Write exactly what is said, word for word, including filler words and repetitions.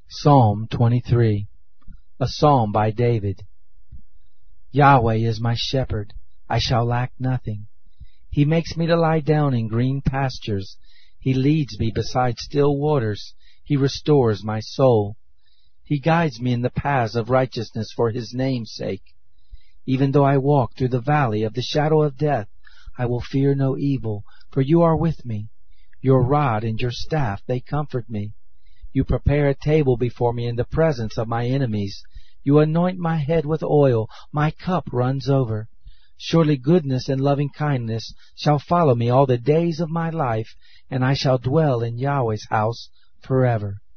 Psalm twenty-three. A Psalm by David. Yahweh is my shepherd, I shall lack nothing. He makes me to lie down in green pastures. He leads me beside still waters. He restores my soul. He guides me in the paths of righteousness for His name's sake. Even though I walk through the valley of the shadow of death, I will fear no evil, for You are with me. Your rod and Your staff, they comfort me. You prepare a table before me in the presence of my enemies. You anoint my head with oil, my cup runs over. Surely goodness and loving kindness shall follow me all the days of my life, and I shall dwell in Yahweh's house forever.